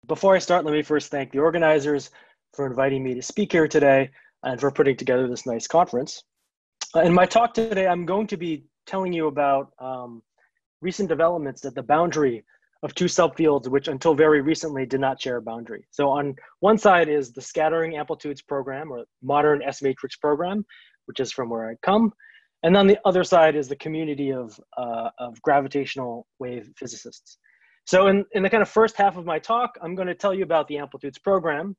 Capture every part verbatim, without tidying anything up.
Before I start, let me first thank the organizers for inviting me to speak here today and for putting together this nice conference. Uh, in my talk today, I'm going to be telling you about um, recent developments at the boundary of two subfields, which until very recently did not share a boundary. So on one side is the scattering amplitudes program, or modern S-matrix program, which is from where I come. And on the other side is the community of, uh, of gravitational wave physicists. So in, in the kind of first half of my talk, I'm going to tell you about the amplitudes program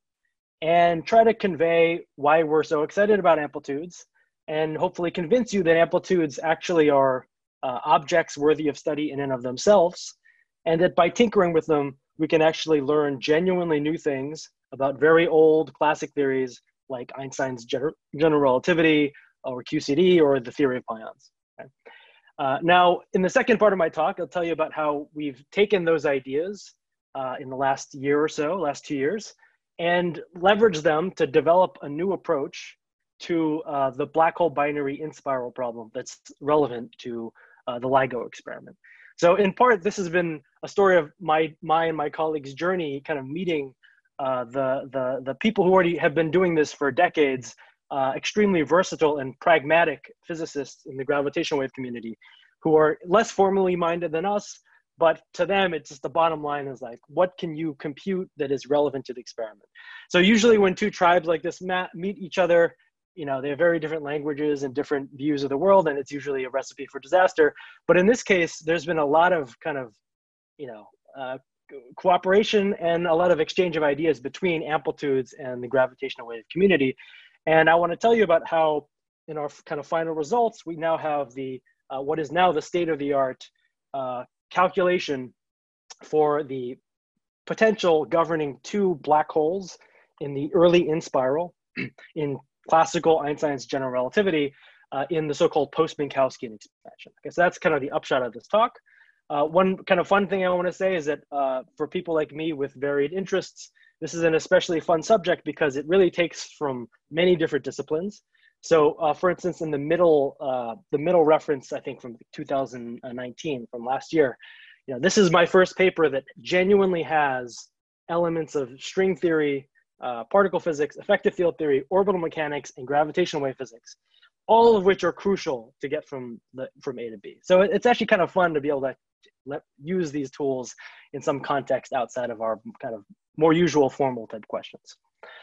and try to convey why we're so excited about amplitudes and hopefully convince you that amplitudes actually are uh, objects worthy of study in and of themselves, and that by tinkering with them, we can actually learn genuinely new things about very old classic theories like Einstein's gener general relativity or Q C D or the theory of pions. Okay? Uh, now, in the second part of my talk, I'll tell you about how we've taken those ideas uh, in the last year or so, last two years, and leveraged them to develop a new approach to uh, the black hole binary in-spiral problem that's relevant to uh, the LIGO experiment. So in part, this has been a story of my, my and my colleagues' journey, kind of meeting uh, the, the, the people who already have been doing this for decades, uh, extremely versatile and pragmatic physicists in the gravitational wave community who are less formally minded than us, but to them, it's just the bottom line is like, what can you compute that is relevant to the experiment? So usually when two tribes like this meet each other, you know, they have very different languages and different views of the world, and it's usually a recipe for disaster. But in this case, there's been a lot of kind of, you know, uh, cooperation and a lot of exchange of ideas between amplitudes and the gravitational wave community. And I want to tell you about how, in our kind of final results, we now have the uh, what is now the state-of-the-art uh, calculation for the potential governing two black holes in the early in-spiral in classical Einstein's general relativity uh, in the so-called post-Minkowskian expansion. Okay, so that's kind of the upshot of this talk. Uh, one kind of fun thing I want to say is that uh, for people like me with varied interests, this is an especially fun subject because it really takes from many different disciplines. So uh, for instance, in the middle, uh, the middle reference, I think from two thousand nineteen, from last year, you know, this is my first paper that genuinely has elements of string theory, uh, particle physics, effective field theory, orbital mechanics, and gravitational wave physics, all of which are crucial to get from, the, from A to B. So it's actually kind of fun to be able to let, use these tools in some context outside of our kind of more usual formal type questions.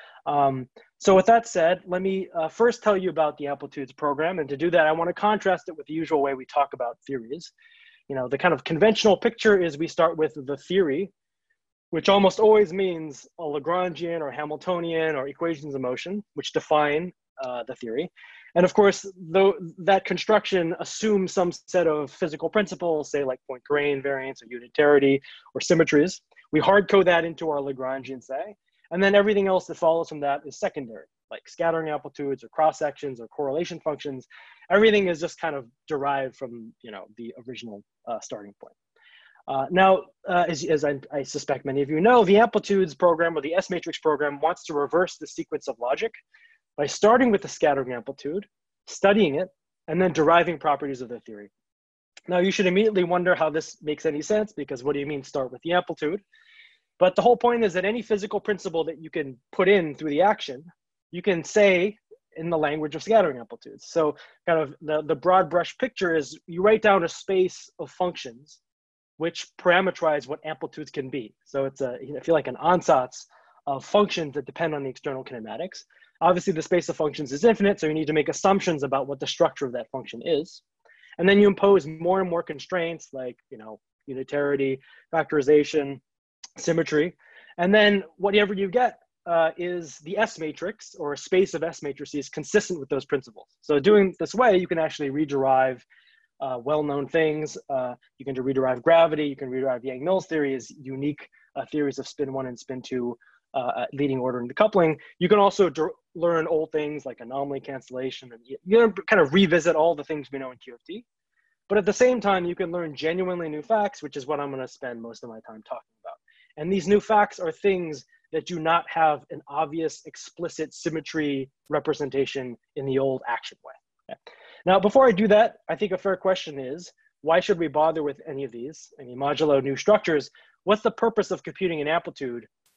Um, so with that said, let me uh, first tell you about the amplitudes program. And to do that, I want to contrast it with the usual way we talk about theories. You know, the kind of conventional picture is we start with the theory, which almost always means a Lagrangian or Hamiltonian or equations of motion, which define uh, the theory. And of course, though that construction assumes some set of physical principles, say like point-grain variance or unitarity or symmetries. We hard code that into our Lagrangian, say. And then everything else that follows from that is secondary, like scattering amplitudes or cross sections or correlation functions. Everything is just kind of derived from, you know, the original uh, starting point. Uh, now, uh, as, as I, I suspect many of you know, the amplitudes program or the S-matrix program wants to reverse the sequence of logic by starting with the scattering amplitude, studying it, and then deriving properties of the theory. Now, you should immediately wonder how this makes any sense, because what do you mean start with the amplitude? But the whole point is that any physical principle that you can put in through the action, you can say in the language of scattering amplitudes. So kind of the, the broad brush picture is you write down a space of functions which parameterize what amplitudes can be. So it's a, you know, I feel like an ansatz of functions that depend on the external kinematics. Obviously, the space of functions is infinite, so you need to make assumptions about what the structure of that function is. And then you impose more and more constraints like, you know, unitarity, factorization, symmetry. And then whatever you get uh, is the S matrix or a space of S matrices consistent with those principles. So doing this way, you can actually rederive uh, well-known things. Uh, you can rederive gravity. You can rederive Yang-Mills theory as unique uh, theories of spin one and spin two uh, leading order and decoupling. You can also learn old things like anomaly cancellation, and you know, kind of revisit all the things we know in Q F T. But at the same time, you can learn genuinely new facts, which is what I'm going to spend most of my time talking about. And these new facts are things that do not have an obvious explicit symmetry representation in the old action way. Okay. Now, before I do that, I think a fair question is, why should we bother with any of these, any modulo new structures? What's the purpose of computing an amplitude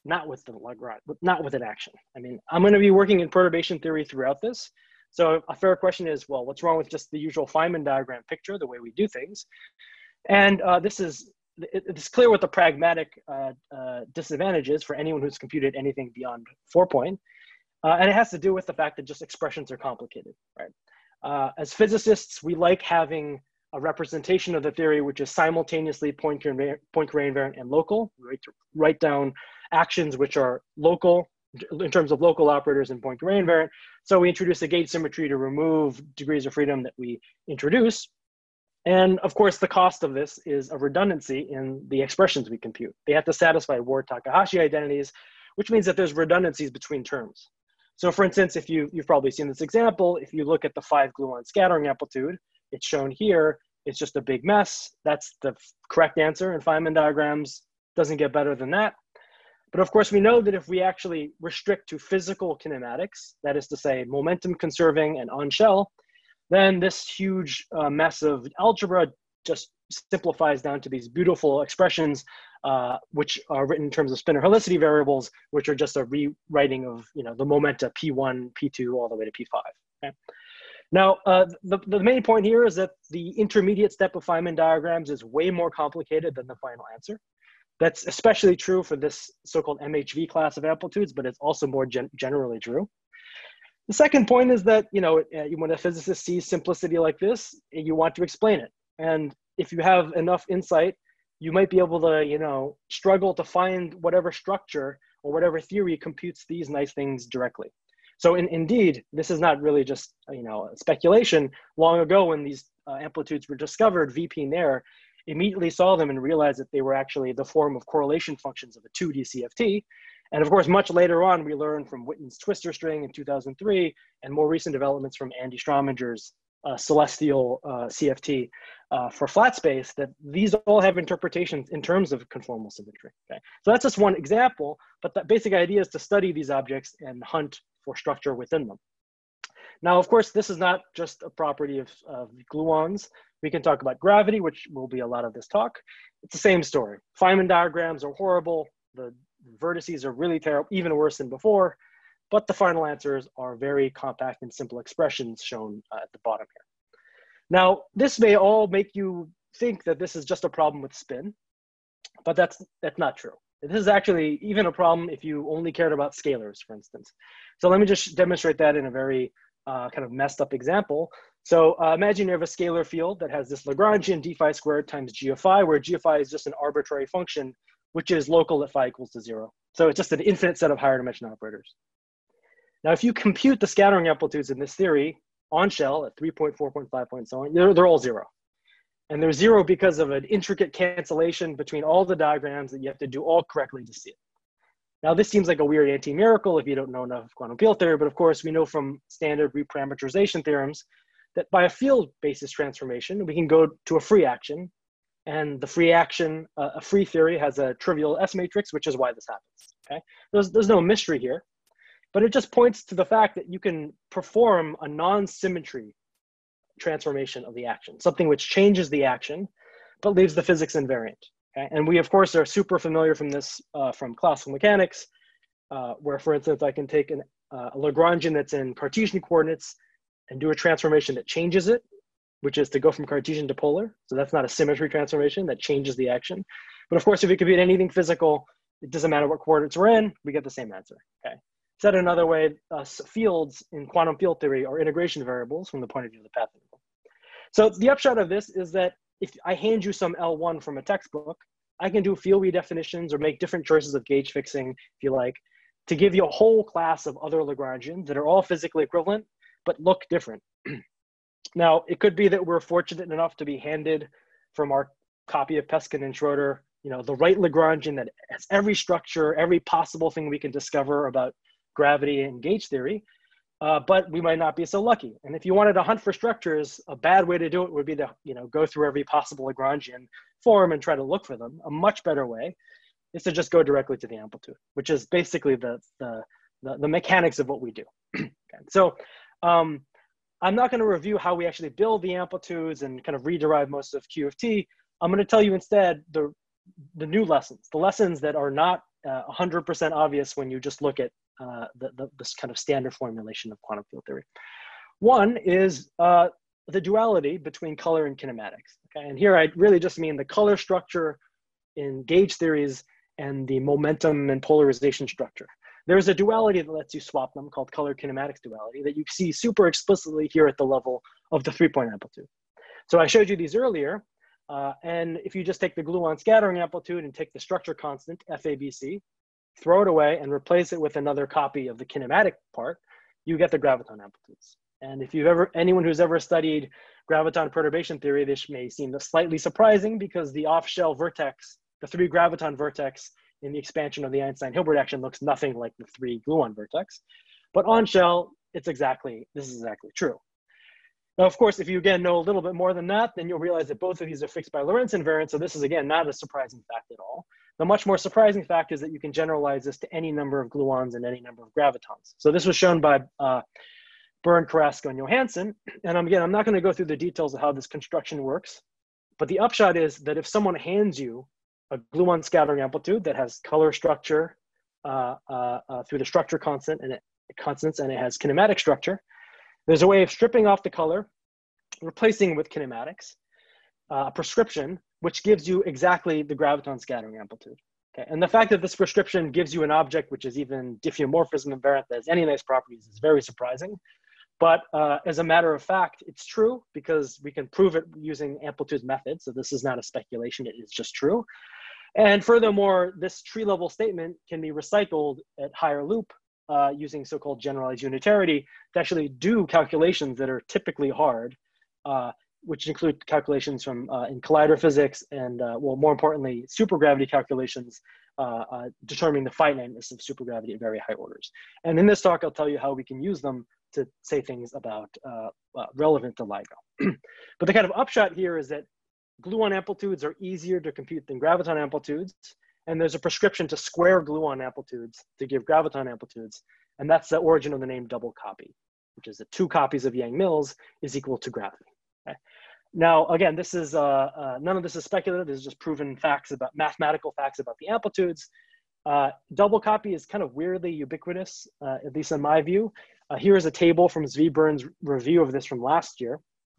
not with the Lagrange, not with an action. I mean, I'm going to be working in perturbation theory throughout this. So a fair question is, well, what's wrong with just the usual Feynman diagram picture, the way we do things? And uh, this is, it, it's clear what the pragmatic uh, uh, disadvantage is for anyone who's computed anything beyond four point. Uh, and it has to do with the fact that just expressions are complicated, right? Uh, as physicists, we like having a representation of the theory which is simultaneously Poincare invariant and local. We write, write down actions which are local in terms of local operators and Poincare invariant. So we introduce a gauge symmetry to remove degrees of freedom that we introduce. And of course, the cost of this is a redundancy in the expressions we compute. They have to satisfy Ward-Takahashi identities, which means that there's redundancies between terms. So for instance, if you, you've probably seen this example, if you look at the five gluon scattering amplitude, it's shown here, it's just a big mess. That's the correct answer in Feynman diagrams. Doesn't get better than that. But of course, we know that if we actually restrict to physical kinematics, that is to say momentum conserving and on shell, then this huge uh, mess of algebra just simplifies down to these beautiful expressions, uh, which are written in terms of spinor helicity variables, which are just a rewriting of, you know, the momenta P one, P two, all the way to P five. Okay? Now, uh, the, the main point here is that the intermediate step of Feynman diagrams is way more complicated than the final answer. That's especially true for this so-called M H V class of amplitudes, but it's also more gen generally true. The second point is that, you know, when a physicist sees simplicity like this, you want to explain it. And if you have enough insight, you might be able to, you know, struggle to find whatever structure or whatever theory computes these nice things directly. So in, indeed, this is not really just, you know, speculation. Long ago when these uh, amplitudes were discovered, V P Nair immediately saw them and realized that they were actually the form of correlation functions of a two D C F T. And of course, much later on, we learned from Witten's twistor string in two thousand three and more recent developments from Andy Strominger's uh, celestial uh, C F T uh, for flat space that these all have interpretations in terms of conformal symmetry. Okay? So that's just one example, but the basic idea is to study these objects and hunt for structure within them. Now, of course, this is not just a property of, of gluons. We can talk about gravity, which will be a lot of this talk. It's the same story. Feynman diagrams are horrible. The vertices are really terrible, even worse than before, but the final answers are very compact and simple expressions shown uh, at the bottom here. Now, this may all make you think that this is just a problem with spin, but that's, that's not true. This is actually even a problem if you only cared about scalars, for instance. So let me just demonstrate that in a very uh, kind of messed up example. So uh, imagine you have a scalar field that has this Lagrangian d phi squared times g of phi, where g of phi is just an arbitrary function, which is local at phi equals to zero. So it's just an infinite set of higher dimension operators. Now, if you compute the scattering amplitudes in this theory on shell at three point, four point, five point, so on, they're, they're all zero. And they're zero because of an intricate cancellation between all the diagrams that you have to do all correctly to see it. Now, this seems like a weird anti-miracle if you don't know enough quantum field theory, but of course, we know from standard reparameterization theorems that by a field basis transformation, we can go to a free action. And the free action, uh, a free theory has a trivial S matrix, which is why this happens, okay? There's, there's no mystery here, but it just points to the fact that you can perform a non-symmetry transformation of the action, something which changes the action, but leaves the physics invariant. Okay? And we, of course, are super familiar from this uh, from classical mechanics, uh, where, for instance, I can take an, uh, a Lagrangian that's in Cartesian coordinates and do a transformation that changes it, which is to go from Cartesian to polar. So that's not a symmetry transformation that changes the action. But of course, if we compute anything physical, it doesn't matter what coordinates we're in, we get the same answer. Okay. Said another way, uh, fields in quantum field theory are integration variables from the point of view of the path integral. So the upshot of this is that if I hand you some L one from a textbook, I can do field redefinitions or make different choices of gauge fixing, if you like, to give you a whole class of other Lagrangians that are all physically equivalent, but look different. Now, it could be that we're fortunate enough to be handed from our copy of Peskin and Schroeder, you know, the right Lagrangian that has every structure, every possible thing we can discover about gravity and gauge theory, uh, but we might not be so lucky. And if you wanted to hunt for structures, a bad way to do it would be to, you know, go through every possible Lagrangian form and try to look for them. A much better way is to just go directly to the amplitude, which is basically the, the, the, the mechanics of what we do. Okay. So, um, I'm not going to review how we actually build the amplitudes and kind of rederive most of Q of T. I'm going to tell you instead the, the new lessons, the lessons that are not uh, one hundred percent obvious when you just look at uh, the, the, this kind of standard formulation of quantum field theory. One is uh, the duality between color and kinematics. Okay? And here I really just mean the color structure in gauge theories and the momentum and polarization structure. There's a duality that lets you swap them called color kinematics duality that you see super explicitly here at the level of the three-point amplitude. So I showed you these earlier, uh, and if you just take the gluon scattering amplitude and take the structure constant, F A B C, throw it away and replace it with another copy of the kinematic part, you get the graviton amplitudes. And if you've ever, anyone who's ever studied graviton perturbation theory, this may seem slightly surprising because the off-shell vertex, the three graviton vertex in the expansion of the Einstein-Hilbert action looks nothing like the three gluon vertex. But on shell, it's exactly, this is exactly true. Now, of course, if you again know a little bit more than that, then you'll realize that both of these are fixed by Lorentz invariant. So this is again, not a surprising fact at all. The much more surprising fact is that you can generalize this to any number of gluons and any number of gravitons. So this was shown by uh, Byrne, Carrasco, and Johansson. And again, I'm not going to go through the details of how this construction works, but the upshot is that if someone hands you a gluon scattering amplitude that has color structure uh, uh, uh, through the structure constant and it, constants, and it has kinematic structure, there's a way of stripping off the color, replacing it with kinematics, uh, a prescription, which gives you exactly the graviton scattering amplitude. Okay? And the fact that this prescription gives you an object which is even diffeomorphism invariant that has any nice properties is very surprising. But uh, as a matter of fact, it's true because we can prove it using amplitude method. So this is not a speculation, it is just true. And furthermore, this tree level statement can be recycled at higher loop uh, using so-called generalized unitarity to actually do calculations that are typically hard, uh, which include calculations from uh, in collider physics and, uh, well, more importantly, supergravity calculations, uh, uh, determining the finiteness of supergravity at very high orders. And in this talk, I'll tell you how we can use them to say things about uh, uh, relevant to LIGO. But the kind of upshot here is that gluon amplitudes are easier to compute than graviton amplitudes. And there's a prescription to square gluon amplitudes to give graviton amplitudes. And that's the origin of the name double copy, which is that two copies of Yang-Mills is equal to gravity. Okay? Now, again, this is, uh, uh, none of this is speculative. This is just proven facts about, mathematical facts about the amplitudes. Uh, double copy is kind of weirdly ubiquitous, uh, at least in my view. Uh, here is a table from Zvi Byrne's review of this from last year,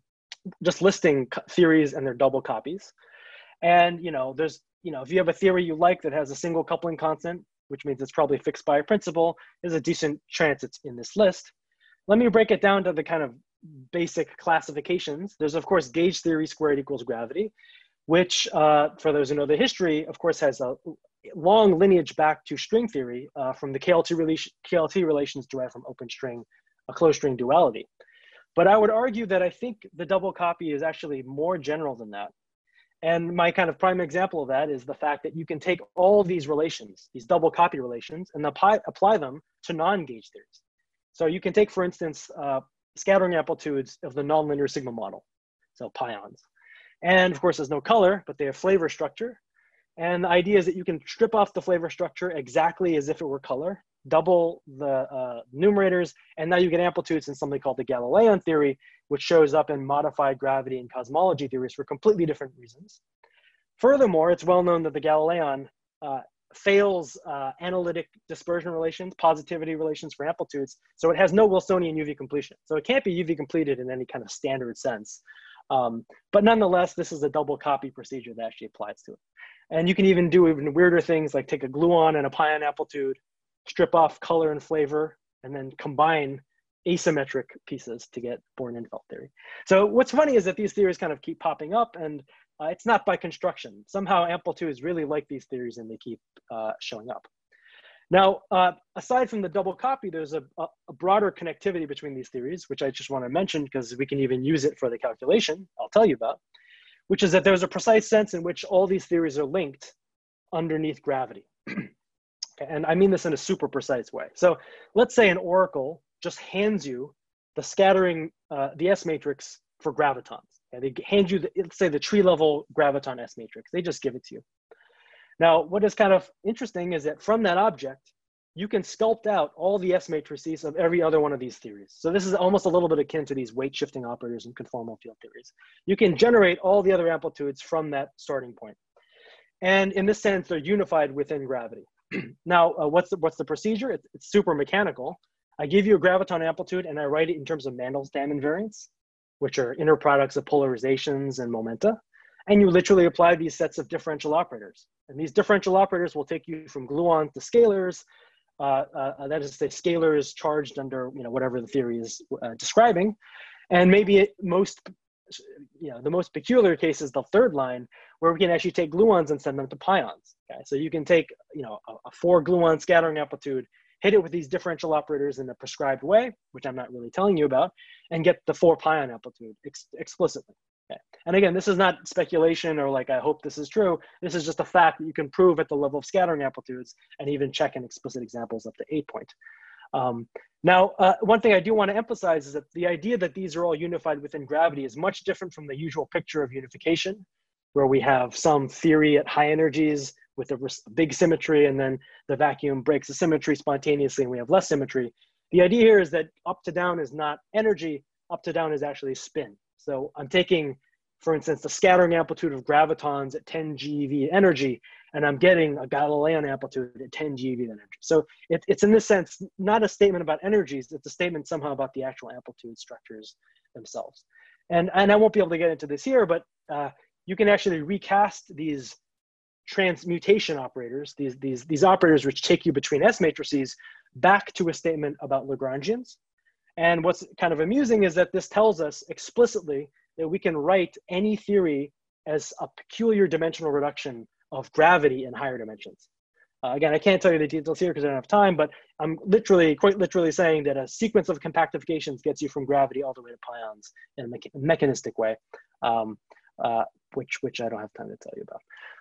just listing theories and their double copies. And, you know, there's, you know, if you have a theory you like that has a single coupling constant, which means it's probably fixed by a principle, there's a decent chance it's in this list. Let me break it down to the kind of basic classifications. There's, of course, gauge theory squared equals gravity, which, uh, for those who know the history, of course, has a long lineage back to string theory uh, from the K L T, relation, K L T relations derived from open string, a closed string duality. But I would argue that I think the double copy is actually more general than that. And my kind of prime example of that is the fact that you can take all these relations, these double copy relations, and apply, apply them to non-gauge theories. So you can take, for instance, uh, scattering amplitudes of the nonlinear sigma model, so pions. And of course, there's no color, but they have flavor structure. And the idea is that you can strip off the flavor structure exactly as if it were color, double the uh, numerators, and now you get amplitudes in something called the Galilean theory, which shows up in modified gravity and cosmology theories for completely different reasons. Furthermore, it's well known that the Galilean uh, fails uh, analytic dispersion relations, positivity relations for amplitudes, so it has no Wilsonian U V completion. So it can't be U V completed in any kind of standard sense. Um, but nonetheless, this is a double copy procedure that actually applies to it. And you can even do even weirder things like take a gluon and a pion amplitude, strip off color and flavor, and then combine asymmetric pieces to get Born-Infeld theory. So what's funny is that these theories kind of keep popping up, and uh, it's not by construction. Somehow amplitudes really like these theories and they keep uh, showing up. Now, uh, aside from the double copy, there's a, a, a broader connectivity between these theories, which I just want to mention because we can even use it for the calculation I'll tell you about, which is that there's a precise sense in which all these theories are linked underneath gravity. And I mean this in a super precise way. So let's say an oracle just hands you the scattering, uh, the S matrix for gravitons. Okay? They hand you, the, let's say the tree level graviton S matrix. They just give it to you. Now, what is kind of interesting is that from that object, you can sculpt out all the S matrices of every other one of these theories. So this is almost a little bit akin to these weight shifting operators and conformal field theories. You can generate all the other amplitudes from that starting point. And in this sense, they're unified within gravity. Now, uh, what's, the, what's the procedure? It's, it's super mechanical. I give you a graviton amplitude and I write it in terms of Mandelstam invariants, which are inner products of polarizations and momenta. And you literally apply these sets of differential operators. And these differential operators will take you from gluons to scalars. Uh, uh, that is to say, scalars charged under, you know, whatever the theory is uh, describing. And maybe it most, you know, the most peculiar case is the third line, where we can actually take gluons and send them to pions. Okay, so you can take, you know, a, a four gluon scattering amplitude, hit it with these differential operators in a prescribed way, which I'm not really telling you about, and get the four pion amplitude ex explicitly. Okay. And again, this is not speculation or like, I hope this is true. This is just a fact that you can prove at the level of scattering amplitudes and even check in explicit examples up to eight point. Um, now, uh, one thing I do want to emphasize is that the idea that these are all unified within gravity is much different from the usual picture of unification, where we have some theory at high energies with a big symmetry, and then the vacuum breaks the symmetry spontaneously and we have less symmetry. The idea here is that up to down is not energy, up to down is actually spin. So I'm taking, for instance, the scattering amplitude of gravitons at ten G eV energy, and I'm getting a Galilean amplitude at ten G eV energy. So it, it's in this sense, not a statement about energies, it's a statement somehow about the actual amplitude structures themselves. And, and I won't be able to get into this here, but uh, you can actually recast these transmutation operators, these, these, these operators which take you between S matrices, back to a statement about Lagrangians. And what's kind of amusing is that this tells us explicitly that we can write any theory as a peculiar dimensional reduction of gravity in higher dimensions. Uh, again, I can't tell you the details here because I don't have time, but I'm literally, quite literally saying that a sequence of compactifications gets you from gravity all the way to pions in a me mechanistic way, um, uh, which, which I don't have time to tell you about.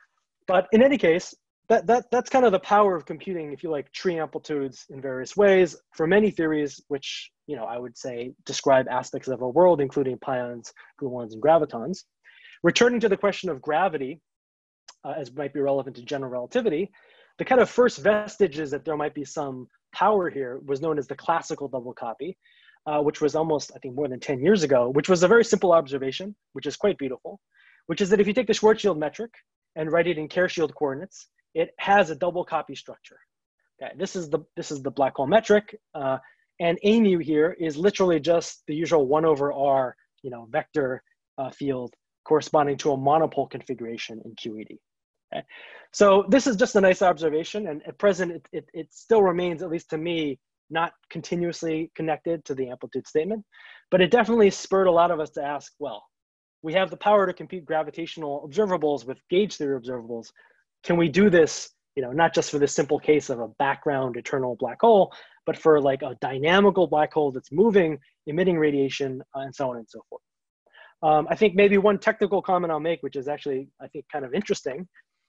But in any case, that, that, that's kind of the power of computing, if you like, tree amplitudes in various ways for many theories, which, you know, I would say describe aspects of our world, including pions, gluons, and gravitons. Returning to the question of gravity, uh, as might be relevant to general relativity, the kind of first vestiges that there might be some power here was known as the classical double copy, uh, which was almost, I think, more than ten years ago, which was a very simple observation, which is quite beautiful, which is that if you take the Schwarzschild metric and write it in Kerr-Shield coordinates, it has a double copy structure. Okay, this is the this is the black hole metric, uh, and A mu here is literally just the usual one over R, you know, vector uh, field corresponding to a monopole configuration in Q E D. Okay, so this is just a nice observation, and at present it, it it still remains, at least to me, not continuously connected to the amplitude statement, but it definitely spurred a lot of us to ask, well, we have the power to compute gravitational observables with gauge theory observables. Can we do this, you know, not just for the simple case of a background eternal black hole, but for like a dynamical black hole that's moving, emitting radiation, uh, and so on and so forth. Um, I think maybe one technical comment I'll make, which is actually, I think, kind of interesting,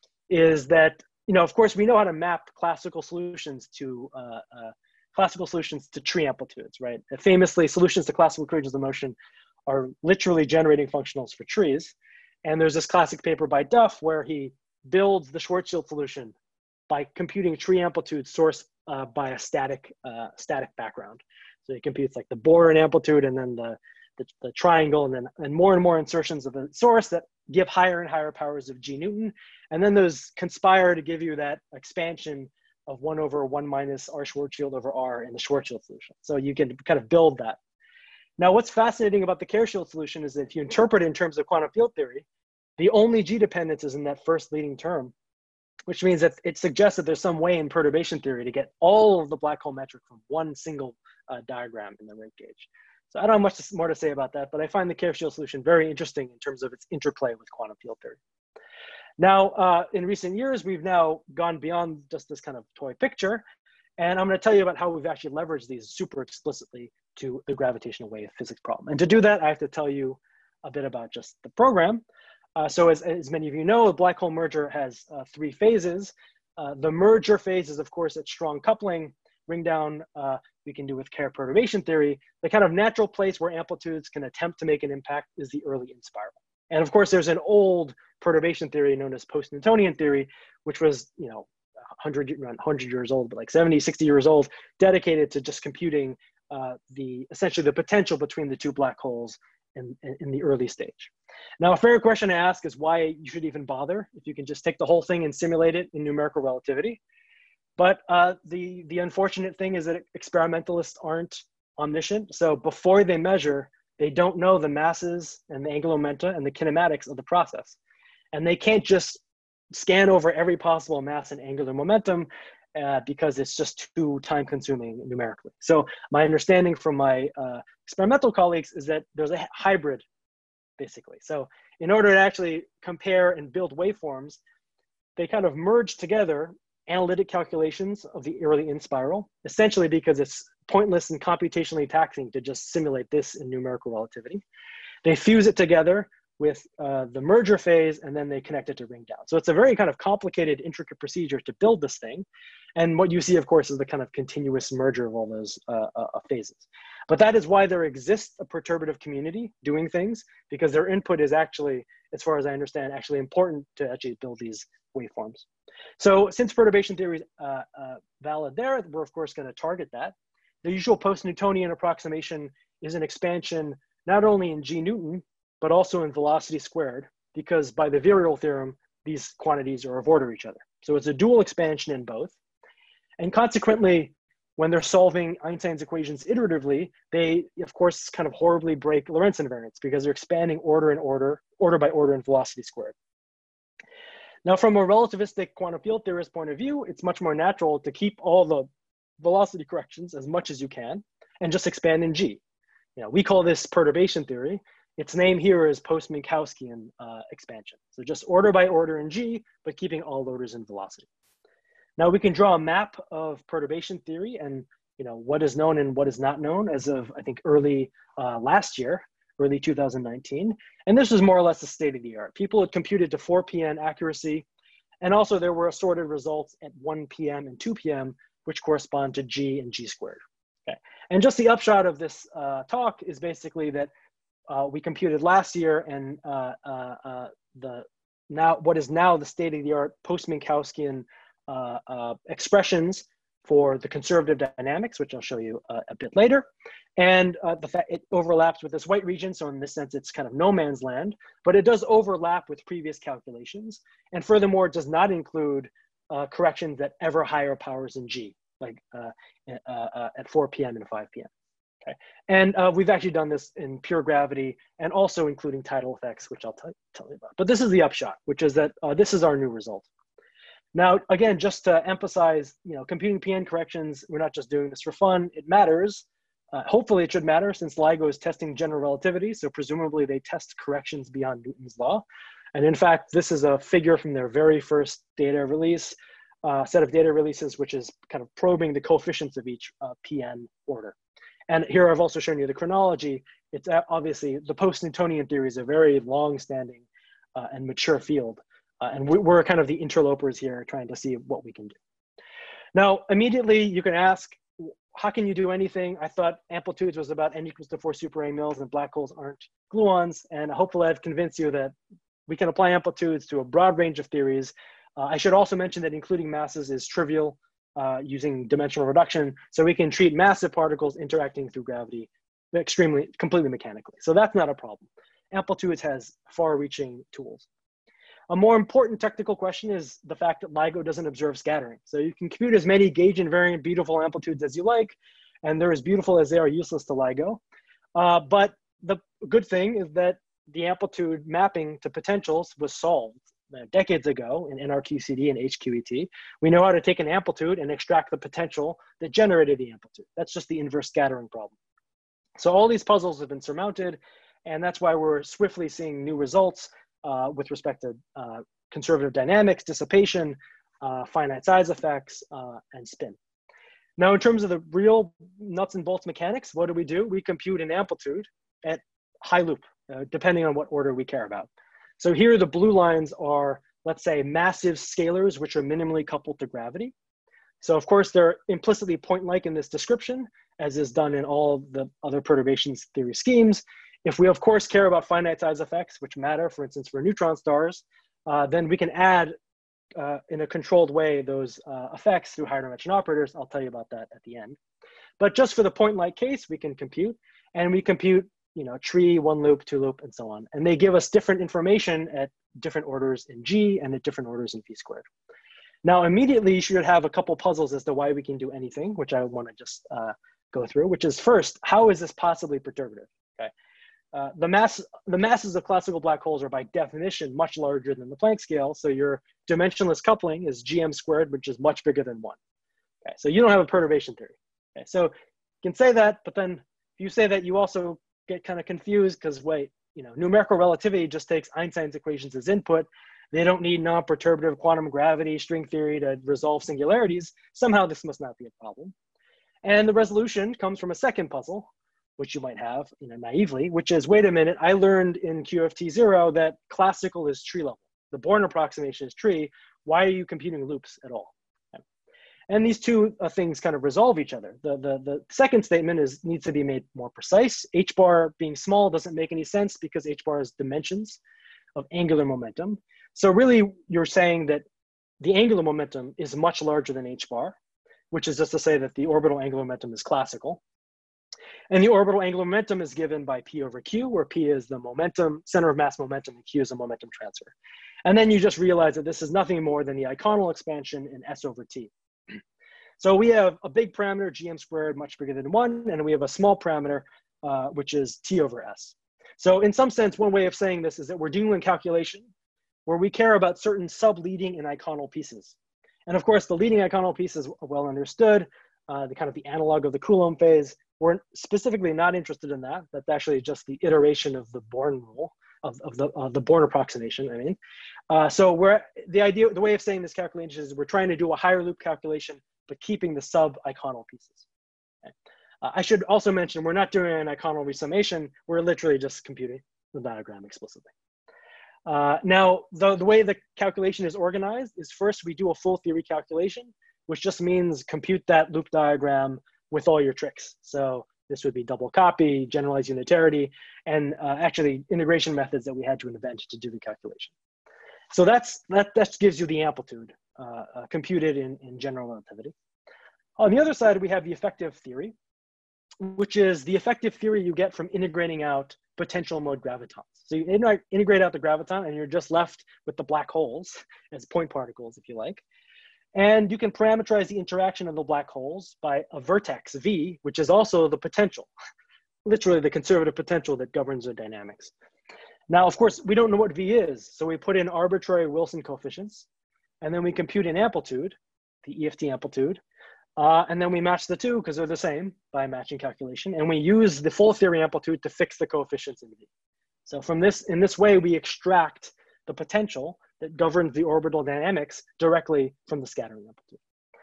is that, you know, of course, we know how to map classical solutions to uh, uh, classical solutions to tree amplitudes, right? And famously, solutions to classical equations of motion are literally generating functionals for trees. And there's this classic paper by Duff where he builds the Schwarzschild solution by computing tree amplitude sourced uh, by a static uh, static background. So he computes like the Boron amplitude and then the, the, the triangle, and then and more and more insertions of the source that give higher and higher powers of G Newton. And then those conspire to give you that expansion of one over one minus R Schwarzschild over R in the Schwarzschild solution. So you can kind of build that. Now, what's fascinating about the Kerr-Shield solution is that if you interpret it in terms of quantum field theory, the only G dependence is in that first leading term, which means that it suggests that there's some way in perturbation theory to get all of the black hole metric from one single uh, diagram in the rate gauge. So I don't have much more to say about that, but I find the Kerr-Shield solution very interesting in terms of its interplay with quantum field theory. Now, uh, in recent years, we've now gone beyond just this kind of toy picture, and I'm going to tell you about how we've actually leveraged these super explicitly to the gravitational wave physics problem. And to do that, I have to tell you a bit about just the program. Uh, so as, as many of you know, the black hole merger has uh, three phases. Uh, the merger phase is, of course, at strong coupling. Ring down, uh, we can do with Kerr perturbation theory. The kind of natural place where amplitudes can attempt to make an impact is the early in-spiral. And of course, there's an old perturbation theory known as post-Newtonian theory, which was, you know, one hundred, one hundred years old, but like seventy, sixty years old, dedicated to just computing uh, the essentially the potential between the two black holes in, in, in the early stage. Now, a fair question to ask is why you should even bother if you can just take the whole thing and simulate it in numerical relativity. But uh, the, the unfortunate thing is that experimentalists aren't omniscient. So before they measure, they don't know the masses and the angular momenta and the kinematics of the process. And they can't just scan over every possible mass and angular momentum uh, because it's just too time consuming numerically. So my understanding from my uh, experimental colleagues is that there's a hybrid, basically. So in order to actually compare and build waveforms, they kind of merge together analytic calculations of the early in spiral, essentially because it's pointless and computationally taxing to just simulate this in numerical relativity. They fuse it together with uh, the merger phase, and then they connect it to ring down. So it's a very kind of complicated, intricate procedure to build this thing. And what you see, of course, is the kind of continuous merger of all those uh, uh, phases. But that is why there exists a perturbative community doing things, because their input is actually, as far as I understand, actually important to actually build these waveforms. So since perturbation theory is uh, uh, valid there, we're of course going to target that. The usual post-Newtonian approximation is an expansion not only in g Newton, but also in velocity squared, because by the virial theorem, these quantities are of order each other. So it's a dual expansion in both. And consequently, when they're solving Einstein's equations iteratively, they, of course, kind of horribly break Lorentz invariance because they're expanding order in order, order by order in velocity squared. Now, from a relativistic quantum field theorist point of view, it's much more natural to keep all the velocity corrections as much as you can and just expand in G. You know, we call this perturbation theory. Its name here is post-Minkowskian uh, expansion. So just order by order in G, but keeping all orders in velocity. Now we can draw a map of perturbation theory and you know what is known and what is not known as of, I think, early uh, last year, early two thousand nineteen. And this was more or less the state of the art. People had computed to four P M accuracy. And also there were assorted results at one P M and two P M, which correspond to G and G squared. Okay. And just the upshot of this uh, talk is basically that uh, we computed last year and uh, uh, uh, the now what is now the state of the art post-Minkowskian uh, uh, expressions for the conservative dynamics, which I'll show you uh, a bit later. And uh, the fact it overlaps with this white region. So in this sense, it's kind of no man's land, but it does overlap with previous calculations. And furthermore, it does not include uh, corrections at ever higher powers in G, like uh, uh, uh, at four P M and five P M. Okay. And uh, we've actually done this in pure gravity and also including tidal effects, which I'll tell you about. But this is the upshot, which is that uh, this is our new result. Now, again, just to emphasize, you know, computing P N corrections, we're not just doing this for fun. It matters. Uh, hopefully it should matter since LIGO is testing general relativity. So presumably they test corrections beyond Newton's law. And in fact, this is a figure from their very first data release, uh, set of data releases, which is kind of probing the coefficients of each uh, P N order. And here I've also shown you the chronology. It's obviously the post-Newtonian theory is a very long-standing uh, and mature field. Uh, and we, we're kind of the interlopers here trying to see what we can do. Now, immediately you can ask, how can you do anything? I thought amplitudes was about n equals to four super A mills and black holes aren't gluons. And hopefully I've convinced you that we can apply amplitudes to a broad range of theories. Uh, I should also mention that including masses is trivial uh, using dimensional reduction. So we can treat massive particles interacting through gravity extremely, completely mechanically. So that's not a problem. Amplitudes has far-reaching tools. A more important technical question is the fact that LIGO doesn't observe scattering. So you can compute as many gauge invariant beautiful amplitudes as you like, and they're as beautiful as they are useless to LIGO. Uh, but the good thing is that the amplitude mapping to potentials was solved uh, decades ago in N R Q C D and H Q E T. We know how to take an amplitude and extract the potential that generated the amplitude. That's just the inverse scattering problem. So all these puzzles have been surmounted, and that's why we're swiftly seeing new results Uh, with respect to uh, conservative dynamics, dissipation, uh, finite size effects, uh, and spin. Now, in terms of the real nuts and bolts mechanics, what do we do? We compute an amplitude at high loop, uh, depending on what order we care about. So here the blue lines are, let's say, massive scalars, which are minimally coupled to gravity. So of course, they're implicitly point-like in this description, as is done in all the other perturbations theory schemes. If we, of course, care about finite size effects, which matter, for instance, for neutron stars, uh, then we can add, uh, in a controlled way, those uh, effects through higher dimension operators. I'll tell you about that at the end. But just for the point-like case, we can compute, and we compute, you know, tree, one loop, two loop, and so on. And they give us different information at different orders in G and at different orders in V squared. Now, immediately you should have a couple puzzles as to why we can do anything, which I want to just uh, go through, which is first, how is this possibly perturbative? Okay. Uh, the mass, the masses of classical black holes are by definition much larger than the Planck scale. So your dimensionless coupling is G M squared, which is much bigger than one. Okay, so you don't have a perturbation theory. Okay, so you can say that, but then if you say that, you also get kind of confused because wait, you know, numerical relativity just takes Einstein's equations as input. They don't need non-perturbative quantum gravity, string theory to resolve singularities. Somehow this must not be a problem. And the resolution comes from a second puzzle, which you might have, you know, naively, which is, wait a minute, I learned in Q F T zero that classical is tree level. The Born approximation is tree. Why are you computing loops at all? Okay. And these two uh, things kind of resolve each other. The, the, the second statement is needs to be made more precise. H bar being small doesn't make any sense because H bar is dimensions of angular momentum. So really, you're saying that the angular momentum is much larger than H bar, which is just to say that the orbital angular momentum is classical. And the orbital angular momentum is given by P over Q, where P is the momentum, center of mass momentum, and Q is a momentum transfer. And then you just realize that this is nothing more than the Eikonal expansion in S over T. So we have a big parameter, G M squared, much bigger than one, and we have a small parameter, uh, which is T over S. So in some sense, one way of saying this is that we're doing a calculation where we care about certain sub-leading and Eikonal pieces. And of course, the leading Eikonal piece is well understood, uh, the kind of the analog of the Coulomb phase. We're specifically not interested in that. That's actually just the iteration of the Born rule, of, of the, uh, the Born approximation, I mean. Uh, so we're, the idea, the way of saying this calculation is we're trying to do a higher loop calculation, but keeping the sub-Eikonal pieces. Okay. Uh, I should also mention, we're not doing an Eikonal resummation. We're literally just computing the diagram explicitly. Uh, now, the, the way the calculation is organized is first we do a full theory calculation, which just means compute that loop diagram with all your tricks. So this would be double copy, generalized unitarity, and uh, actually integration methods that we had to invent to do the calculation. So that's, that, that gives you the amplitude uh, uh, computed in, in general relativity. On the other side, we have the effective theory, which is the effective theory you get from integrating out potential mode gravitons. So you integrate out the graviton and you're just left with the black holes as point particles, if you like. And you can parameterize the interaction of the black holes by a vertex V, which is also the potential, literally the conservative potential that governs the dynamics. Now, of course, we don't know what V is. So we put in arbitrary Wilson coefficients, and then we compute an amplitude, the E F T amplitude, uh, and then we match the two because they're the same by matching calculation. And we use the full theory amplitude to fix the coefficients in V. So from this, in this way, we extract the potential that governs the orbital dynamics directly from the scattering amplitude.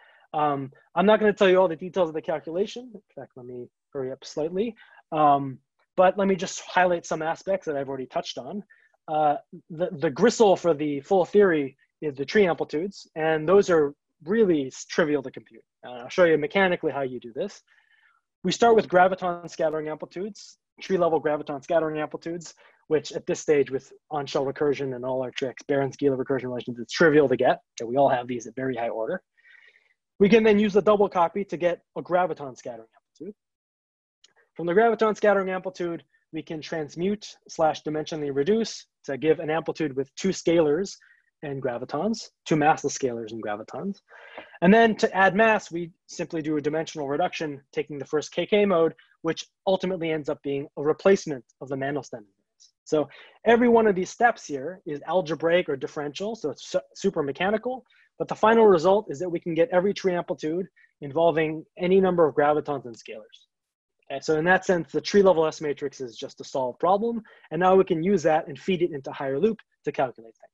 Um, I'm not going to tell you all the details of the calculation. In fact, let me hurry up slightly. Um, but let me just highlight some aspects that I've already touched on. Uh, the, the gristle for the full theory is the tree amplitudes, and those are really trivial to compute. Uh, I'll show you mechanically how you do this. We start with graviton scattering amplitudes, tree level graviton scattering amplitudes, which at this stage with on-shell recursion and all our tricks, Behrens-Gila recursion relations, it's trivial to get. So we all have these at very high order. We can then use the double copy to get a graviton scattering amplitude. From the graviton scattering amplitude, we can transmute slash dimensionally reduce to give an amplitude with two scalars and gravitons, two massless scalars and gravitons. And then to add mass, we simply do a dimensional reduction, taking the first K K mode, which ultimately ends up being a replacement of the Mandelstam invariance. So every one of these steps here is algebraic or differential, so it's su super mechanical, but the final result is that we can get every tree amplitude involving any number of gravitons and scalars. Okay, so in that sense, the tree level S matrix is just a solved problem, and now we can use that and feed it into higher loop to calculate things.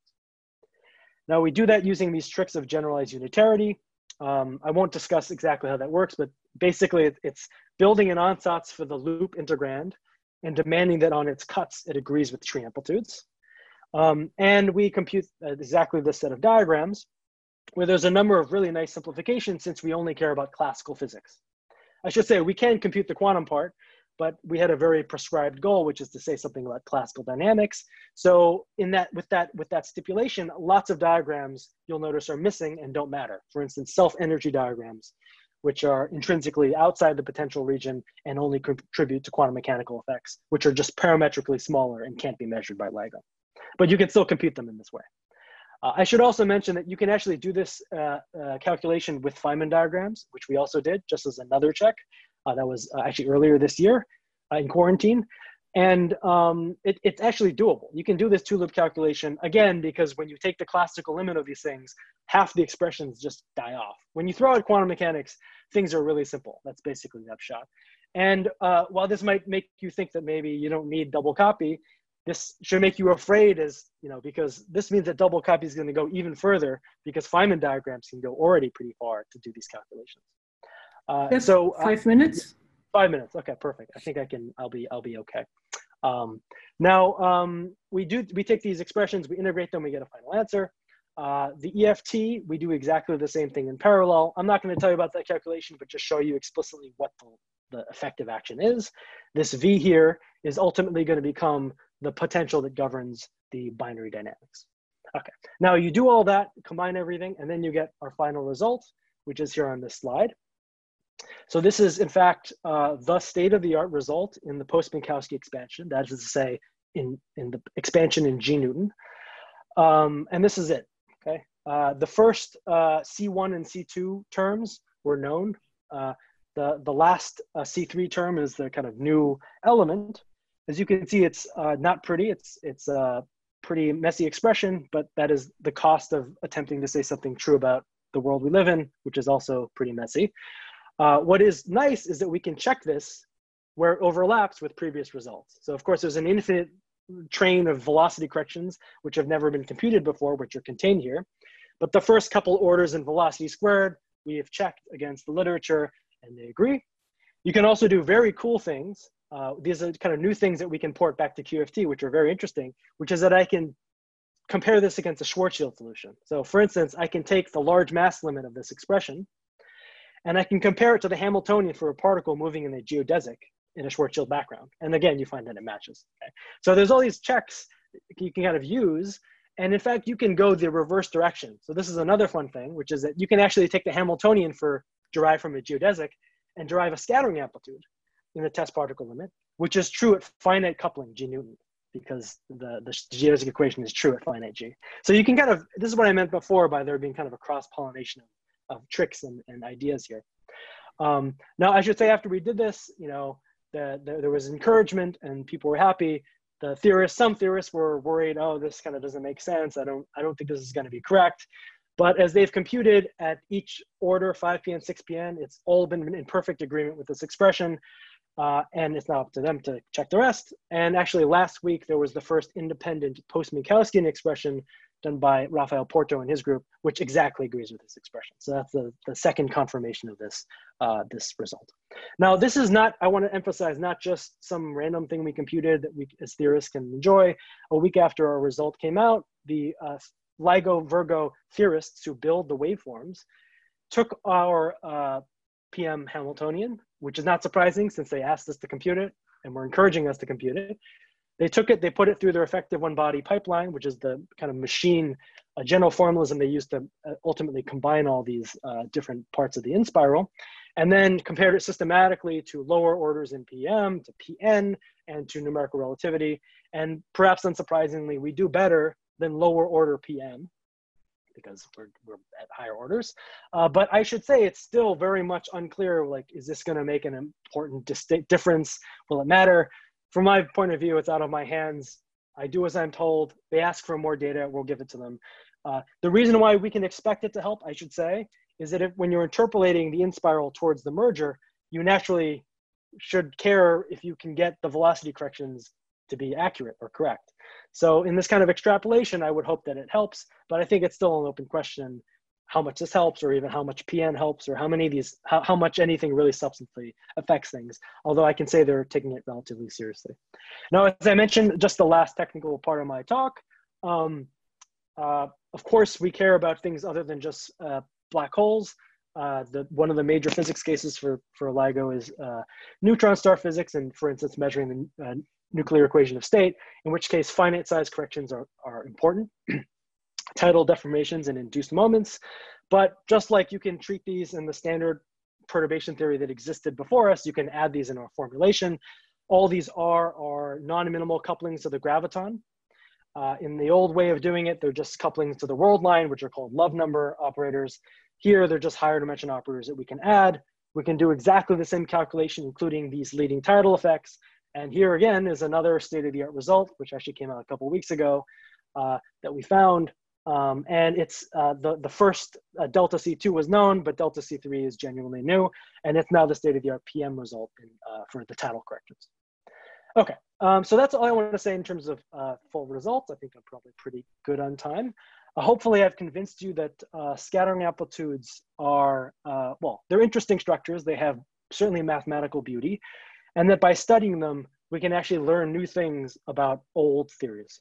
Now we do that using these tricks of generalized unitarity. Um, I won't discuss exactly how that works, but basically it's building an ansatz for the loop integrand and demanding that on its cuts, it agrees with tree amplitudes. Um, and we compute exactly this set of diagrams where there's a number of really nice simplifications since we only care about classical physics. I should say we can compute the quantum part, but we had a very prescribed goal, which is to say something about classical dynamics. So in that, with that, with that stipulation, lots of diagrams you'll notice are missing and don't matter. For instance, self-energy diagrams, which are intrinsically outside the potential region and only contribute to quantum mechanical effects, which are just parametrically smaller and can't be measured by LIGO. But you can still compute them in this way. Uh, I should also mention that you can actually do this uh, uh, calculation with Feynman diagrams, which we also did just as another check. Uh, that was uh, actually earlier this year uh, in quarantine. And um, it, it's actually doable. You can do this two-loop calculation, again, because when you take the classical limit of these things, half the expressions just die off. When you throw out quantum mechanics, things are really simple. That's basically the upshot. And uh, while this might make you think that maybe you don't need double copy, this should make you afraid, as you know, because this means that double copy is going to go even further, because Feynman diagrams can go already pretty far to do these calculations. Uh, so uh, five minutes. Five minutes. Okay, perfect. I think I can. I'll be. I'll be okay. Um, now um, we do. We take these expressions, we integrate them, we get a final answer. Uh, the E F T, we do exactly the same thing in parallel. I'm not going to tell you about that calculation, but just show you explicitly what the, the effective action is. This V here is ultimately going to become the potential that governs the binary dynamics. Okay, now you do all that, combine everything, and then you get our final result, which is here on this slide. So this is, in fact, uh, the state-of-the-art result in the post-Minkowski expansion, that is to say, in, in the expansion in G Newton. Um, and this is it, okay? Uh, the first uh, C one and C two terms were known. Uh, the, the last uh, C three term is the kind of new element. As you can see, it's uh, not pretty. It's, it's a pretty messy expression, but that is the cost of attempting to say something true about the world we live in, which is also pretty messy. Uh, what is nice is that we can check this where it overlaps with previous results. So of course, there's an infinite train of velocity corrections, which have never been computed before, which are contained here. But the first couple orders in velocity squared, we have checked against the literature and they agree. You can also do very cool things. Uh, these are kind of new things that we can port back to Q F T, which are very interesting, which is that I can compare this against a Schwarzschild solution. So for instance, I can take the large mass limit of this expression, and I can compare it to the Hamiltonian for a particle moving in a geodesic in a Schwarzschild background. And again, you find that it matches. Okay? So there's all these checks you can kind of use. And in fact, you can go the reverse direction. So this is another fun thing, which is that you can actually take the Hamiltonian for derived from a geodesic and derive a scattering amplitude in the test particle limit, which is true at finite coupling G Newton, because the, the geodesic equation is true at finite G. So you can kind of, this is what I meant before by there being kind of a cross-pollination of of tricks and, and ideas here. Um, now, I should say, after we did this, you know, the, the, there was encouragement and people were happy. The theorists, some theorists were worried, oh, this kind of doesn't make sense. I don't, I don't think this is going to be correct. But as they've computed at each order, five P N, six P N, it's all been in perfect agreement with this expression. Uh, and it's now up to them to check the rest. And actually, last week, there was the first independent post-Minkowskian expression done by Rafael Porto and his group, which exactly agrees with this expression. So that's the, the second confirmation of this, uh, this result. Now, this is not, I want to emphasize, not just some random thing we computed that we as theorists can enjoy. A week after our result came out, the uh, LIGO Virgo theorists who build the waveforms took our uh, P M Hamiltonian, which is not surprising since they asked us to compute it and were encouraging us to compute it. They took it, they put it through their effective one-body pipeline, which is the kind of machine, a general formalism they use to ultimately combine all these uh, different parts of the in-spiral, and then compared it systematically to lower orders in P M, to P N, and to numerical relativity. And perhaps unsurprisingly, we do better than lower order P M, because we're, we're at higher orders. Uh, but I should say it's still very much unclear, like, is this gonna make an important distinct difference? Will it matter? From my point of view, it's out of my hands. I do as I'm told. They ask for more data, we'll give it to them. Uh, the reason why we can expect it to help, I should say, is that if, when you're interpolating the in-spiral towards the merger, you naturally should care if you can get the velocity corrections to be accurate or correct. So in this kind of extrapolation, I would hope that it helps, but I think it's still an open question how much this helps, or even how much P N helps, or how many of these, how, how much anything really substantially affects things. Although I can say they're taking it relatively seriously. Now, as I mentioned, just the last technical part of my talk, um, uh, of course, we care about things other than just uh, black holes. Uh, the, one of the major physics cases for, for LIGO is uh, neutron star physics, and for instance, measuring the uh, nuclear equation of state, in which case finite size corrections are, are important. Tidal deformations and induced moments. But just like you can treat these in the standard perturbation theory that existed before us, you can add these in our formulation. All these are, are non-minimal couplings of the graviton. Uh, in the old way of doing it, they're just couplings to the world line, which are called love number operators. Here, they're just higher dimension operators that we can add. We can do exactly the same calculation, including these leading tidal effects. And here again is another state-of-the-art result, which actually came out a couple of weeks ago, uh, that we found. Um, and it's uh, the, the first uh, delta C two was known, but delta C three is genuinely new. And it's now the state-of-the-art P M result in, uh, for the tidal corrections. Okay, um, so that's all I want to say in terms of uh, full results. I think I'm probably pretty good on time. Uh, hopefully I've convinced you that uh, scattering amplitudes are, uh, well, they're interesting structures. They have certainly mathematical beauty, and that by studying them, we can actually learn new things about old theories.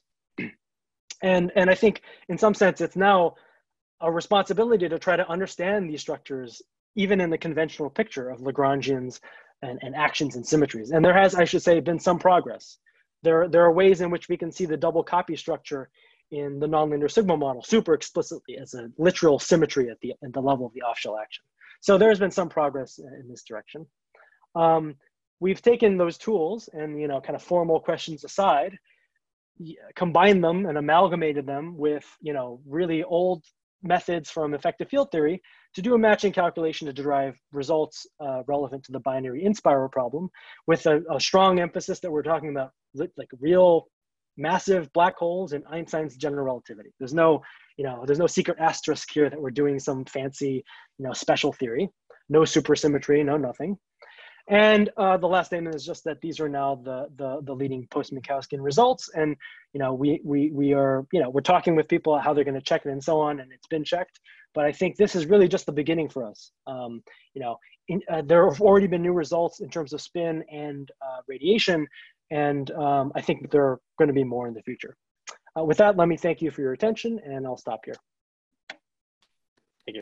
and, and I think in some sense, it's now a responsibility to try to understand these structures, even in the conventional picture of Lagrangians and, and actions and symmetries. And there has, I should say, been some progress. There, there are ways in which we can see the double copy structure in the nonlinear sigma model super explicitly as a literal symmetry at the, at the level of the off-shell action. So there's been some progress in this direction. Um, we've taken those tools and, you know, kind of formal questions aside, combined them and amalgamated them with, you know, really old methods from effective field theory to do a matching calculation to derive results uh, relevant to the binary in-spiral problem, with a, a strong emphasis that we're talking about like real massive black holes in Einstein's general relativity. There's no, you know, there's no secret asterisk here that we're doing some fancy, you know, special theory. No supersymmetry, no nothing. And uh, the last statement is just that these are now the the, the leading post-Minkowskian results, and you know we we we are you know we're talking with people how they're going to check it and so on, and it's been checked. But I think this is really just the beginning for us. Um, you know, in, uh, there have already been new results in terms of spin and uh, radiation, and um, I think there are going to be more in the future. Uh, with that, let me thank you for your attention, and I'll stop here. Thank you.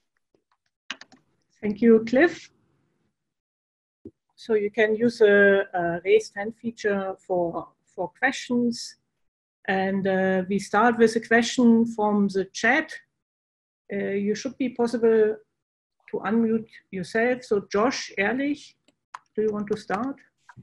Thank you, Cliff. So you can use a, a raised hand feature for, for questions. And uh, we start with a question from the chat. Uh, you should be possible to unmute yourself. So Josh Ehrlich, do you want to start?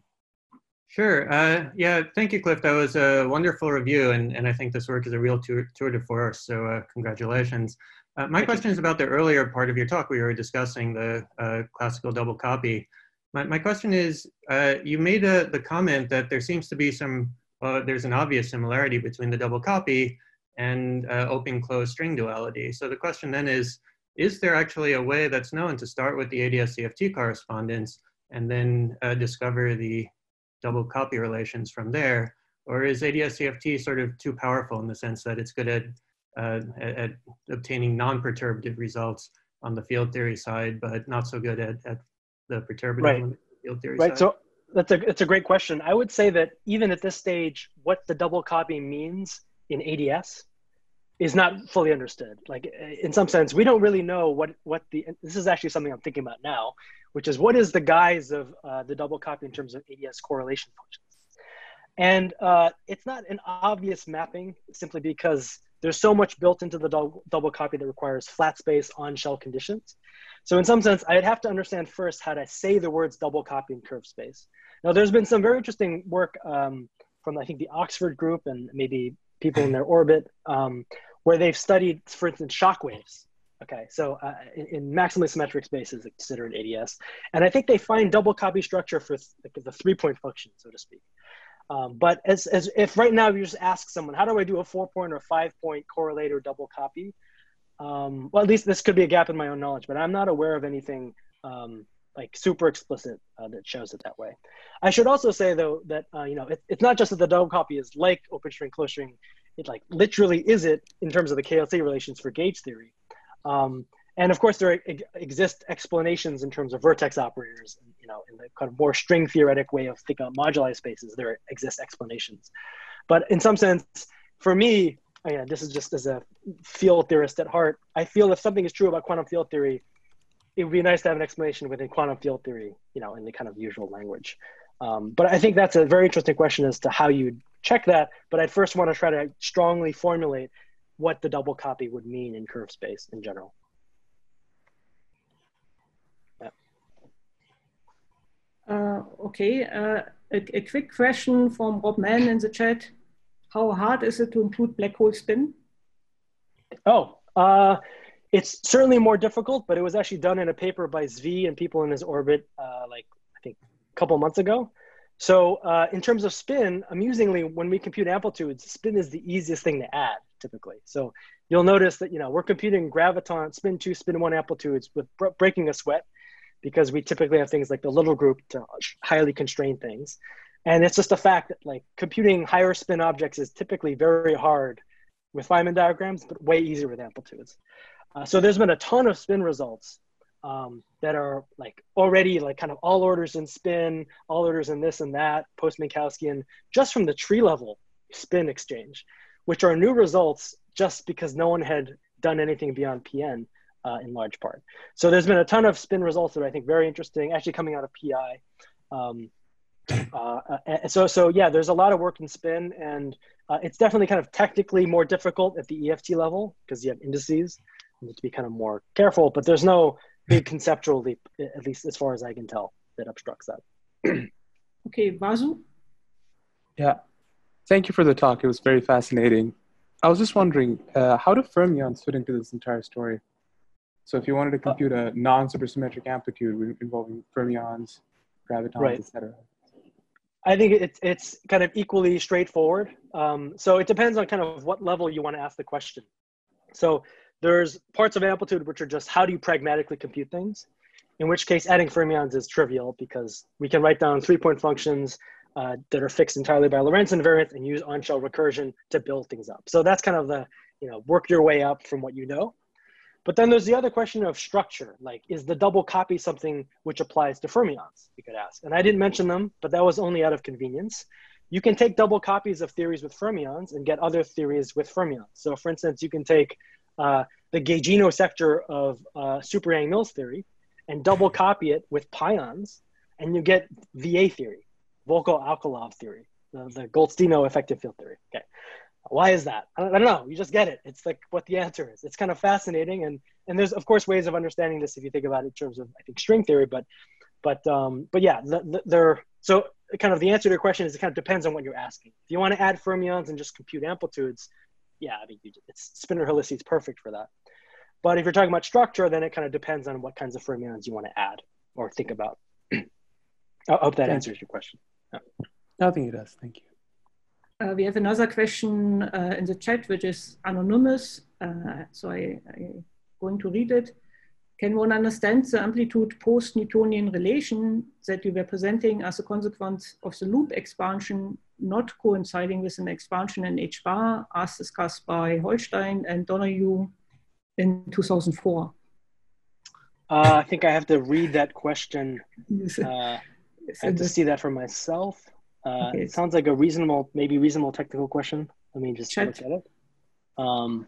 Sure. Uh, yeah, thank you, Cliff. That was a wonderful review. And, and I think this work is a real tour, tour de force. So uh, congratulations. Uh, my question is about the earlier part of your talk. We were discussing the uh, classical double copy. My, my question is, uh, you made a, the comment that there seems to be some, well, there's an obvious similarity between the double copy and uh, open-closed string duality. So the question then is, is there actually a way that's known to start with the A D S C F T correspondence and then uh, discover the double copy relations from there? Or is A D S C F T sort of too powerful in the sense that it's good at, uh, at, at obtaining non-perturbative results on the field theory side, but not so good at, at the perturbative right. field theory right. side? So that's a, it's a great question. I would say that even at this stage, what the double copy means in A D S is not fully understood. Like in some sense, we don't really know what, what the, this is actually something I'm thinking about now, which is what is the guise of uh, the double copy in terms of A D S correlation functions. And uh, it's not an obvious mapping simply because there's so much built into the double, double copy that requires flat space on shell conditions. So in some sense, I'd have to understand first how to say the words double copy in curved space. Now, there's been some very interesting work um, from, I think, the Oxford group and maybe people in their orbit, um, where they've studied, for instance, shock waves. Okay, so uh, in, in maximally symmetric spaces considered A D S. And I think they find double copy structure for th the three-point function, so to speak. Um, but as, as if right now you just ask someone, how do I do a four-point or five-point correlator double copy? Um, well, at least this could be a gap in my own knowledge, but I'm not aware of anything um, like super explicit uh, that shows it that way. I should also say though that uh, you know it, it's not just that the double copy is like open string, closed string. It like literally is it in terms of the K L C relations for gauge theory. Um, and of course, there ex exist explanations in terms of vertex operators. You know, in the kind of more string theoretic way of thinking about moduli spaces, there exist explanations. But in some sense, for me, again, this is just as a field theorist at heart, I feel if something is true about quantum field theory, it would be nice to have an explanation within quantum field theory, you know, in the kind of usual language. Um, but I think that's a very interesting question as to how you check that. But I'd first want to try to strongly formulate what the double copy would mean in curved space in general. Yeah. Uh, okay, uh, a, a quick question from Rob Mann in the chat. how hard is it to include black hole spin? Oh, uh, it's certainly more difficult, but it was actually done in a paper by Zvi and people in his orbit, uh, like I think a couple months ago. So uh, in terms of spin, amusingly, when we compute amplitudes, spin is the easiest thing to add typically. So you'll notice that, you know, we're computing graviton, spin two, spin one amplitudes with breaking a sweat, because we typically have things like the little group to highly constrain things. And it's just a fact that like computing higher spin objects is typically very hard with Feynman diagrams, but way easier with amplitudes. Uh, so there's been a ton of spin results um, that are like already like kind of all orders in spin, all orders in this and that, post-Minkowskian, just from the tree level spin exchange, which are new results just because no one had done anything beyond P N uh, in large part. So there's been a ton of spin results that I think very interesting, actually coming out of P I. Um, uh, so, so yeah, there's a lot of work in spin, and uh, it's definitely kind of technically more difficult at the E F T level because you have indices. You need to be kind of more careful, but there's no big conceptual leap, at least as far as I can tell, that obstructs that. Okay, Vasu? Yeah, thank you for the talk. It was very fascinating. I was just wondering, uh, how do fermions fit into this entire story? So if you wanted to compute a non-supersymmetric amplitude involving fermions, gravitons, right, et cetera. I think it's, it's kind of equally straightforward. Um, so it depends on kind of what level you want to ask the question. So there's parts of amplitude which are just how do you pragmatically compute things, in which case adding fermions is trivial because we can write down three-point functions uh, that are fixed entirely by Lorentz invariance and use on-shell recursion to build things up. So that's kind of the, you know, work your way up from what you know. But then there's the other question of structure, like is the double copy something which applies to fermions, you could ask. And I didn't mention them, but that was only out of convenience. You can take double copies of theories with fermions and get other theories with fermions. So for instance, you can take uh, the Gaugino sector of uh, Super Yang-Mills theory and double copy it with pions, and you get V A theory, Volko-Alkolov theory, the, the Goldstino effective field theory. Okay. Why is that? I don't, I don't know. You just get it. It's like what the answer is. It's kind of fascinating, and and there's of course ways of understanding this if you think about it in terms of I think string theory, but but um but yeah, the, the, they're so kind of the answer to your question is it kind of depends on what you're asking. If you want to add fermions and just compute amplitudes, yeah, I mean you, it's Spinor-Helissi is perfect for that. But if you're talking about structure, then it kind of depends on what kinds of fermions you want to add or think about. I hope that answers your question. Yeah. I think it does. Thank you. Uh, we have another question uh, in the chat, which is anonymous. Uh, so I, I'm going to read it. Can one understand the amplitude post-Newtonian relation that you were presenting as a consequence of the loop expansion not coinciding with an expansion in H bar as discussed by Holstein and Donahue in two thousand four? Uh, I think I have to read that question. Uh, I have to see that for myself. Uh, okay. It sounds like a reasonable, maybe reasonable technical question. Let me just Chat. look at it. Um,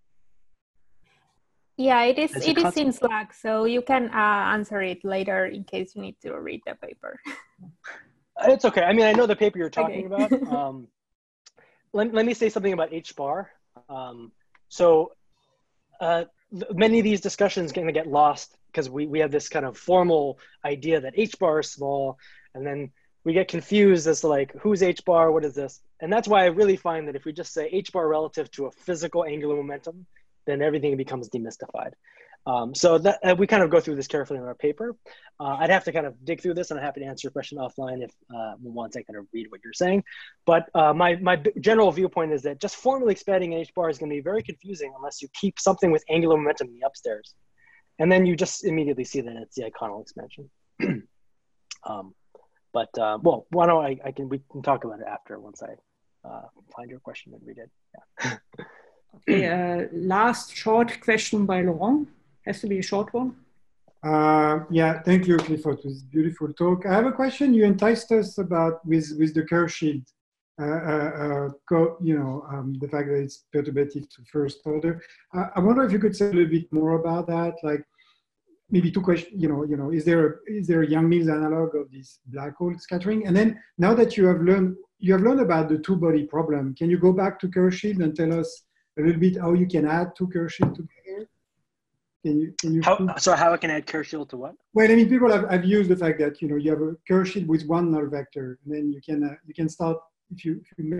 yeah, it is. It is in Slack, so you can uh, answer it later in case you need to read the paper. It's okay. I mean, I know the paper you're talking Okay. about. Um, let, let me say something about H bar. Um, so uh, many of these discussions are going to get lost because we, we have this kind of formal idea that H bar is small, and then we get confused as to like, who's H bar, what is this? And that's why I really find that if we just say H bar relative to a physical angular momentum, then everything becomes demystified. Um, so that uh, we kind of go through this carefully in our paper. Uh, I'd have to kind of dig through this, and I'm happy to answer your question offline if uh, once I kind of read what you're saying. But uh, my, my general viewpoint is that just formally expanding H bar is going to be very confusing unless you keep something with angular momentum in the upstairs. And then you just immediately see that it's the iconal expansion. um, But uh, well, why don't I, I can, we can talk about it after once I uh, find your question and read it. Yeah. Okay, uh, last short question by Laurent. Has to be a short one. Uh, yeah, thank you, Clifford. It was a beautiful talk. I have a question. You enticed us about with, with the Kerr shield, uh, uh, uh, you know, um, the fact that it's perturbative to first order. Uh, I wonder if you could say a little bit more about that, like, maybe two questions, you know, you know, is there a, is there a Yang-Mills analog of this black hole scattering? And then now that you have learned, you have learned about the two-body problem, can you go back to Kerr shield and tell us a little bit how you can add two Kerr shield together? Can you, can you? How, so how I can add Kerr shield to what? Well, I mean, people have, have used the fact that, you know, you have a Kerr shield with one null vector, and then you can, uh, you can start, if you, if you make,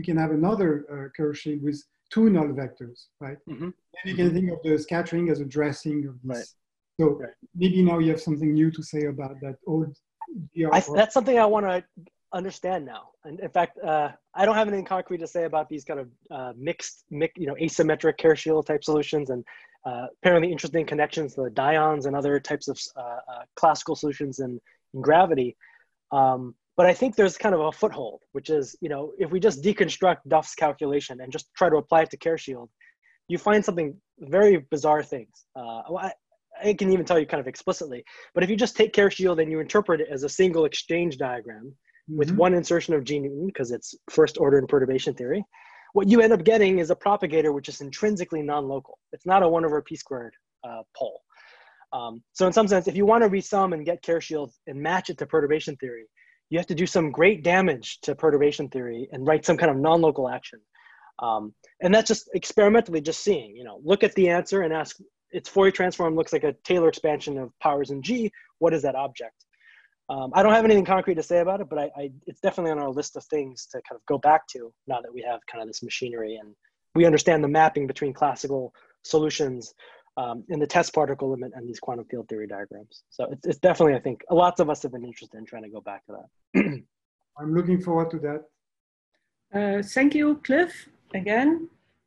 you can have another uh, curve shield with two null vectors, right? Mm-hmm. And you can think of the scattering as a dressing of this. Right. So right. maybe now you have something new to say about that old G R. I, that's something I want to understand now. And in fact, uh, I don't have anything concrete to say about these kind of uh, mixed, mix, you know, asymmetric Kerr shield type solutions, and uh, apparently interesting connections to the dyons and other types of uh, uh, classical solutions in, in gravity. Um, but I think there's kind of a foothold, which is, you know, if we just deconstruct Duff's calculation and just try to apply it to Kerr shield, you find something very bizarre things. Uh, well, I, I can even tell you kind of explicitly, but if you just take Kerr shield and you interpret it as a single exchange diagram mm-hmm. with one insertion of G Newton, because it's first order in perturbation theory, what you end up getting is a propagator which is intrinsically non-local. It's not a one over p squared uh, pole. Um, so in some sense, if you want to resum and get Kerr shield and match it to perturbation theory, you have to do some great damage to perturbation theory and write some kind of non-local action. Um, and that's just experimentally just seeing, you know, look at the answer and ask, its Fourier transform looks like a Taylor expansion of powers in G. What is that object? Um, I don't have anything concrete to say about it, but I, I, it's definitely on our list of things to kind of go back to now that we have kind of this machinery and we understand the mapping between classical solutions um, in the test particle limit and these quantum field theory diagrams. So it's, it's definitely, I think, lots of us have been interested in trying to go back to that. I'm looking forward to that. Uh, thank you, Cliff, again.